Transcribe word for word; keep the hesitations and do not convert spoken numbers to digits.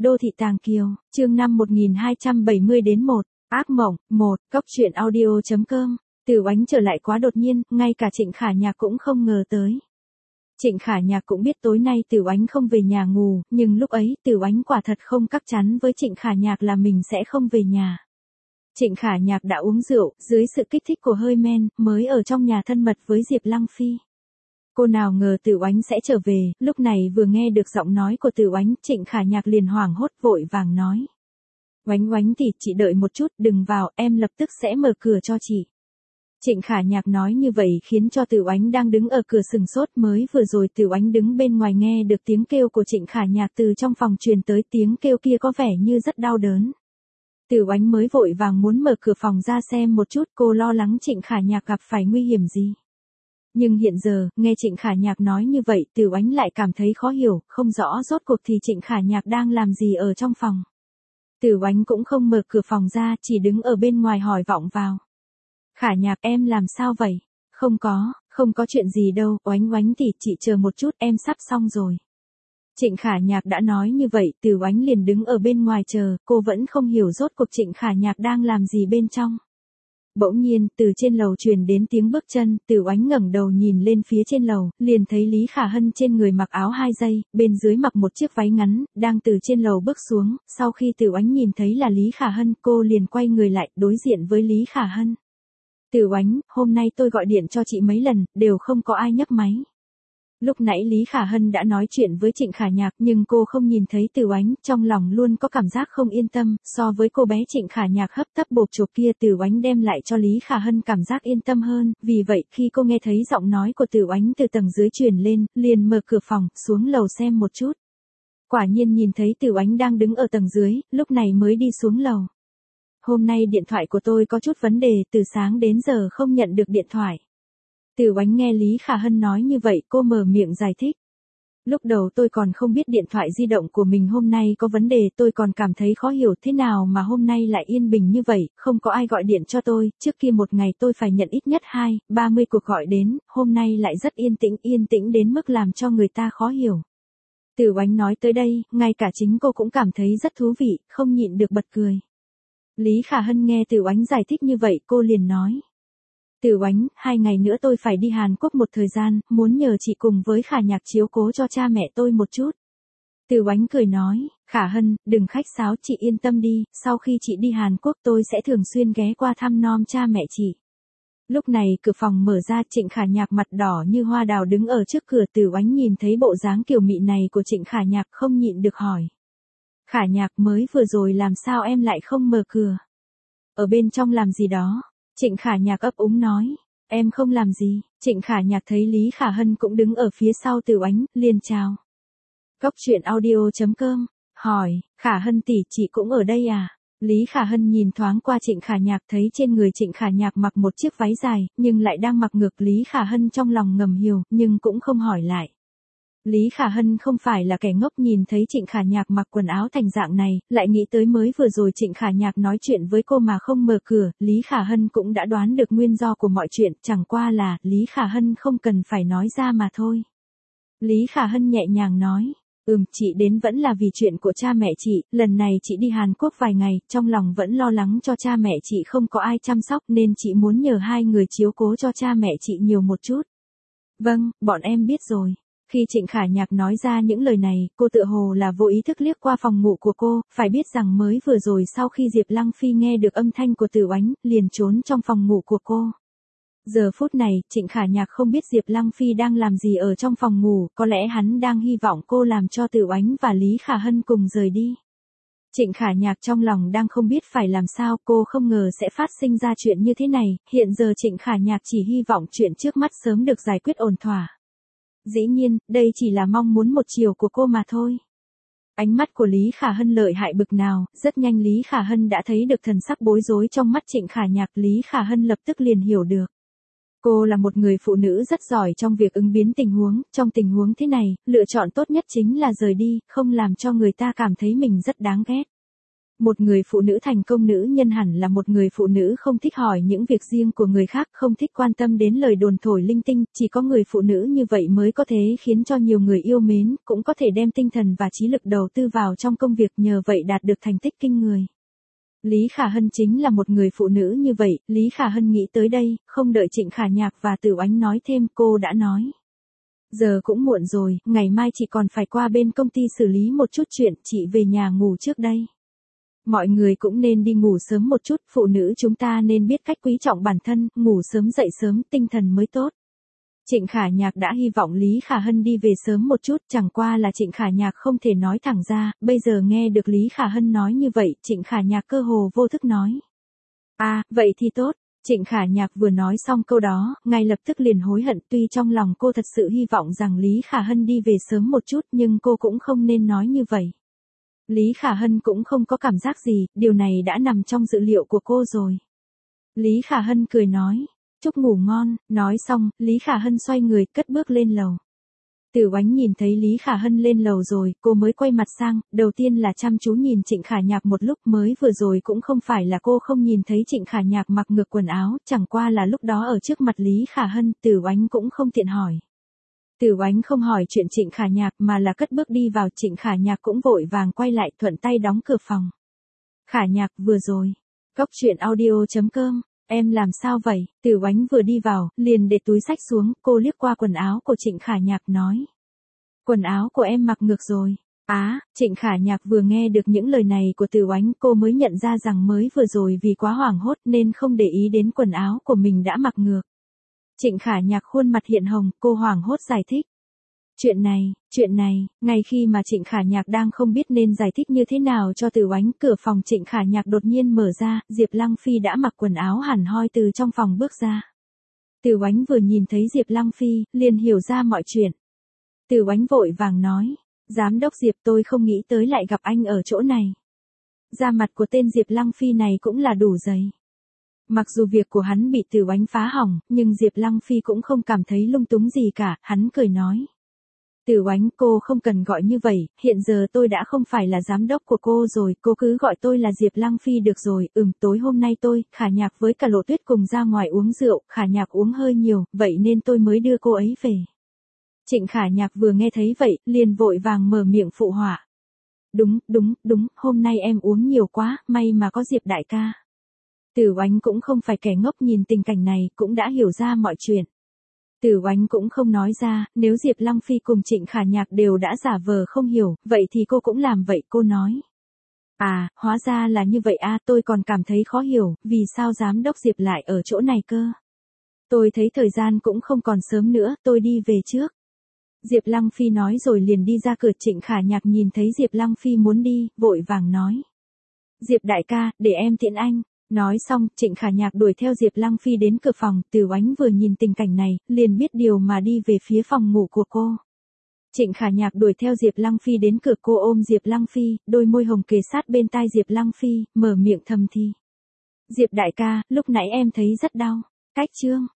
Đô thị Tàng Kiều, chương năm một nghìn hai trăm bảy mươi đến một, ác mộng, một, góc truyện audio.com. Từ Oánh trở lại quá đột nhiên, ngay cả Trịnh Khả Nhạc cũng không ngờ tới. Trịnh Khả Nhạc cũng biết tối nay Từ Oánh không về nhà ngủ, nhưng lúc ấy Từ Oánh quả thật không chắc chắn với Trịnh Khả Nhạc là mình sẽ không về nhà. Trịnh Khả Nhạc đã uống rượu, dưới sự kích thích của hơi men, mới ở trong nhà thân mật với Diệp Lăng Phi. Cô nào ngờ Từ Oánh sẽ trở về, lúc này vừa nghe được giọng nói của Từ Oánh, Trịnh Khả Nhạc liền hoảng hốt vội vàng nói. Oánh Oánh thì chị đợi một chút, đừng vào, em lập tức sẽ mở cửa cho chị. Trịnh Khả Nhạc nói như vậy khiến cho Từ Oánh đang đứng ở cửa sừng sốt, mới vừa rồi Từ Oánh đứng bên ngoài nghe được tiếng kêu của Trịnh Khả Nhạc từ trong phòng truyền tới, tiếng kêu kia có vẻ như rất đau đớn. Từ Oánh mới vội vàng muốn mở cửa phòng ra xem một chút, cô lo lắng Trịnh Khả Nhạc gặp phải nguy hiểm gì. Nhưng hiện giờ, nghe Trịnh Khả Nhạc nói như vậy, Từ Oánh lại cảm thấy khó hiểu, không rõ rốt cuộc thì Trịnh Khả Nhạc đang làm gì ở trong phòng. Từ Oánh cũng không mở cửa phòng ra, chỉ đứng ở bên ngoài hỏi vọng vào. Khả Nhạc, em làm sao vậy? Không có, không có chuyện gì đâu, Oánh Oánh thì chị chờ một chút, em sắp xong rồi. Trịnh Khả Nhạc đã nói như vậy, Từ Oánh liền đứng ở bên ngoài chờ, cô vẫn không hiểu rốt cuộc Trịnh Khả Nhạc đang làm gì bên trong. Bỗng nhiên, từ trên lầu truyền đến tiếng bước chân, Từ Oánh ngẩng đầu nhìn lên phía trên lầu, liền thấy Lý Khả Hân trên người mặc áo hai dây, bên dưới mặc một chiếc váy ngắn, đang từ trên lầu bước xuống, sau khi Từ Oánh nhìn thấy là Lý Khả Hân, cô liền quay người lại, đối diện với Lý Khả Hân. Từ Oánh, hôm nay tôi gọi điện cho chị mấy lần, đều không có ai nhấc máy. Lúc nãy Lý Khả Hân đã nói chuyện với Trịnh Khả Nhạc, nhưng cô không nhìn thấy Từ Oánh, trong lòng luôn có cảm giác không yên tâm, so với cô bé Trịnh Khả Nhạc hấp tấp bộp chộp kia, Từ Oánh đem lại cho Lý Khả Hân cảm giác yên tâm hơn, vì vậy khi cô nghe thấy giọng nói của Từ Oánh từ tầng dưới truyền lên, liền mở cửa phòng, xuống lầu xem một chút. Quả nhiên nhìn thấy Từ Oánh đang đứng ở tầng dưới, lúc này mới đi xuống lầu. Hôm nay điện thoại của tôi có chút vấn đề, từ sáng đến giờ không nhận được điện thoại. Từ Oánh nghe Lý Khả Hân nói như vậy, cô mở miệng giải thích. Lúc đầu tôi còn không biết điện thoại di động của mình hôm nay có vấn đề, tôi còn cảm thấy khó hiểu thế nào mà hôm nay lại yên bình như vậy, không có ai gọi điện cho tôi, trước kia một ngày tôi phải nhận ít nhất hai, ba mươi cuộc gọi đến, hôm nay lại rất yên tĩnh, yên tĩnh đến mức làm cho người ta khó hiểu. Từ Oánh nói tới đây, ngay cả chính cô cũng cảm thấy rất thú vị, không nhịn được bật cười. Lý Khả Hân nghe Từ Oánh giải thích như vậy, cô liền nói. Từ Oánh, hai ngày nữa tôi phải đi Hàn Quốc một thời gian, muốn nhờ chị cùng với Khả Nhạc chiếu cố cho cha mẹ tôi một chút. Từ Oánh cười nói, Khả Hân, đừng khách sáo, chị yên tâm đi, sau khi chị đi Hàn Quốc tôi sẽ thường xuyên ghé qua thăm nom cha mẹ chị. Lúc này cửa phòng mở ra, Trịnh Khả Nhạc mặt đỏ như hoa đào đứng ở trước cửa, Từ Oánh nhìn thấy bộ dáng kiều mị này của Trịnh Khả Nhạc không nhịn được hỏi. Khả Nhạc, mới vừa rồi làm sao em lại không mở cửa? Ở bên trong làm gì đó? Trịnh Khả Nhạc ấp úng nói, em không làm gì. Trịnh Khả Nhạc thấy Lý Khả Hân cũng đứng ở phía sau Từ Oánh, liền chào. Góc truyện audio.com, hỏi, Khả Hân tỷ, chị cũng ở đây à? Lý Khả Hân nhìn thoáng qua Trịnh Khả Nhạc, thấy trên người Trịnh Khả Nhạc mặc một chiếc váy dài, nhưng lại đang mặc ngược. Lý Khả Hân trong lòng ngầm hiểu, nhưng cũng không hỏi lại. Lý Khả Hân không phải là kẻ ngốc, nhìn thấy Trịnh Khả Nhạc mặc quần áo thành dạng này, lại nghĩ tới mới vừa rồi Trịnh Khả Nhạc nói chuyện với cô mà không mở cửa, Lý Khả Hân cũng đã đoán được nguyên do của mọi chuyện, chẳng qua là, Lý Khả Hân không cần phải nói ra mà thôi. Lý Khả Hân nhẹ nhàng nói, ừm, chị đến vẫn là vì chuyện của cha mẹ chị, lần này chị đi Hàn Quốc vài ngày, trong lòng vẫn lo lắng cho cha mẹ chị không có ai chăm sóc nên chị muốn nhờ hai người chiếu cố cho cha mẹ chị nhiều một chút. Vâng, bọn em biết rồi. Khi Trịnh Khả Nhạc nói ra những lời này, cô tựa hồ là vô ý thức liếc qua phòng ngủ của cô, phải biết rằng mới vừa rồi sau khi Diệp Lăng Phi nghe được âm thanh của Từ Oánh, liền trốn trong phòng ngủ của cô. Giờ phút này, Trịnh Khả Nhạc không biết Diệp Lăng Phi đang làm gì ở trong phòng ngủ, có lẽ hắn đang hy vọng cô làm cho Từ Oánh và Lý Khả Hân cùng rời đi. Trịnh Khả Nhạc trong lòng đang không biết phải làm sao, cô không ngờ sẽ phát sinh ra chuyện như thế này, hiện giờ Trịnh Khả Nhạc chỉ hy vọng chuyện trước mắt sớm được giải quyết ổn thỏa. Dĩ nhiên, đây chỉ là mong muốn một chiều của cô mà thôi. Ánh mắt của Lý Khả Hân lợi hại bực nào, rất nhanh Lý Khả Hân đã thấy được thần sắc bối rối trong mắt Trịnh Khả Nhạc, Lý Khả Hân lập tức liền hiểu được. Cô là một người phụ nữ rất giỏi trong việc ứng biến tình huống, trong tình huống thế này, lựa chọn tốt nhất chính là rời đi, không làm cho người ta cảm thấy mình rất đáng ghét. Một người phụ nữ thành công nữ nhân hẳn là một người phụ nữ không thích hỏi những việc riêng của người khác, không thích quan tâm đến lời đồn thổi linh tinh, chỉ có người phụ nữ như vậy mới có thể khiến cho nhiều người yêu mến, cũng có thể đem tinh thần và trí lực đầu tư vào trong công việc, nhờ vậy đạt được thành tích kinh người. Lý Khả Hân chính là một người phụ nữ như vậy. Lý Khả Hân nghĩ tới đây, không đợi Trịnh Khả Nhạc và Tử Oánh nói thêm, cô đã nói. Giờ cũng muộn rồi, ngày mai chị còn phải qua bên công ty xử lý một chút chuyện, chị về nhà ngủ trước đây. Mọi người cũng nên đi ngủ sớm một chút, phụ nữ chúng ta nên biết cách quý trọng bản thân, ngủ sớm dậy sớm, tinh thần mới tốt. Trịnh Khả Nhạc đã hy vọng Lý Khả Hân đi về sớm một chút, chẳng qua là Trịnh Khả Nhạc không thể nói thẳng ra, bây giờ nghe được Lý Khả Hân nói như vậy, Trịnh Khả Nhạc cơ hồ vô thức nói. À, vậy thì tốt. Trịnh Khả Nhạc vừa nói xong câu đó, ngay lập tức liền hối hận, tuy trong lòng cô thật sự hy vọng rằng Lý Khả Hân đi về sớm một chút, nhưng cô cũng không nên nói như vậy. Lý Khả Hân cũng không có cảm giác gì, điều này đã nằm trong dự liệu của cô rồi. Lý Khả Hân cười nói, chúc ngủ ngon, nói xong, Lý Khả Hân xoay người, cất bước lên lầu. Tử Oánh nhìn thấy Lý Khả Hân lên lầu rồi, cô mới quay mặt sang, đầu tiên là chăm chú nhìn Trịnh Khả Nhạc một lúc, mới vừa rồi cũng không phải là cô không nhìn thấy Trịnh Khả Nhạc mặc ngược quần áo, chẳng qua là lúc đó ở trước mặt Lý Khả Hân, Tử Oánh cũng không tiện hỏi. Tử Oánh không hỏi chuyện Trịnh Khả Nhạc mà là cất bước đi vào, Trịnh Khả Nhạc cũng vội vàng quay lại, thuận tay đóng cửa phòng. Khả Nhạc, vừa rồi. Cốc truyện audio chấm com. Em làm sao vậy? Tử Oánh vừa đi vào, liền để túi xách xuống, cô liếc qua quần áo của Trịnh Khả Nhạc nói. Quần áo của em mặc ngược rồi. Á, à, Trịnh Khả Nhạc vừa nghe được những lời này của Tử Oánh, cô mới nhận ra rằng mới vừa rồi vì quá hoảng hốt nên không để ý đến quần áo của mình đã mặc ngược. Trịnh Khả Nhạc khuôn mặt hiện hồng, cô hoảng hốt giải thích. Chuyện này, chuyện này, ngay khi mà Trịnh Khả Nhạc đang không biết nên giải thích như thế nào cho Tử Oánh, cửa phòng Trịnh Khả Nhạc đột nhiên mở ra, Diệp Lăng Phi đã mặc quần áo hẳn hoi từ trong phòng bước ra. Tử Oánh vừa nhìn thấy Diệp Lăng Phi, liền hiểu ra mọi chuyện. Tử Oánh vội vàng nói, Giám đốc Diệp, tôi không nghĩ tới lại gặp anh ở chỗ này. Da mặt của tên Diệp Lăng Phi này cũng là đủ dày. Mặc dù việc của hắn bị Tử Oánh phá hỏng, nhưng Diệp Lăng Phi cũng không cảm thấy lung túng gì cả, hắn cười nói. Tử Oánh, cô không cần gọi như vậy, hiện giờ tôi đã không phải là giám đốc của cô rồi, cô cứ gọi tôi là Diệp Lăng Phi được rồi. Ừm, tối hôm nay tôi, Khả Nhạc với cả Lộ Tuyết cùng ra ngoài uống rượu, Khả Nhạc uống hơi nhiều, vậy nên tôi mới đưa cô ấy về. Trịnh Khả Nhạc vừa nghe thấy vậy, liền vội vàng mở miệng phụ họa. Đúng, đúng, đúng, hôm nay em uống nhiều quá, may mà có Diệp đại ca. Tử Oánh cũng không phải kẻ ngốc, nhìn tình cảnh này, cũng đã hiểu ra mọi chuyện. Tử Oánh cũng không nói ra, nếu Diệp Lăng Phi cùng Trịnh Khả Nhạc đều đã giả vờ không hiểu, vậy thì cô cũng làm vậy, cô nói. À, hóa ra là như vậy à, tôi còn cảm thấy khó hiểu, vì sao giám đốc Diệp lại ở chỗ này cơ. Tôi thấy thời gian cũng không còn sớm nữa, tôi đi về trước. Diệp Lăng Phi nói rồi liền đi ra cửa. Trịnh Khả Nhạc nhìn thấy Diệp Lăng Phi muốn đi, vội vàng nói. Diệp đại ca, để em tiễn anh. Nói xong, Trịnh Khả Nhạc đuổi theo Diệp Lăng Phi đến cửa phòng, Tử Oánh vừa nhìn tình cảnh này, liền biết điều mà đi về phía phòng ngủ của cô. Trịnh Khả Nhạc đuổi theo Diệp Lăng Phi đến cửa, cô ôm Diệp Lăng Phi, đôi môi hồng kề sát bên tai Diệp Lăng Phi, mở miệng thầm thì. Diệp đại ca, lúc nãy em thấy rất đau. Cách chương.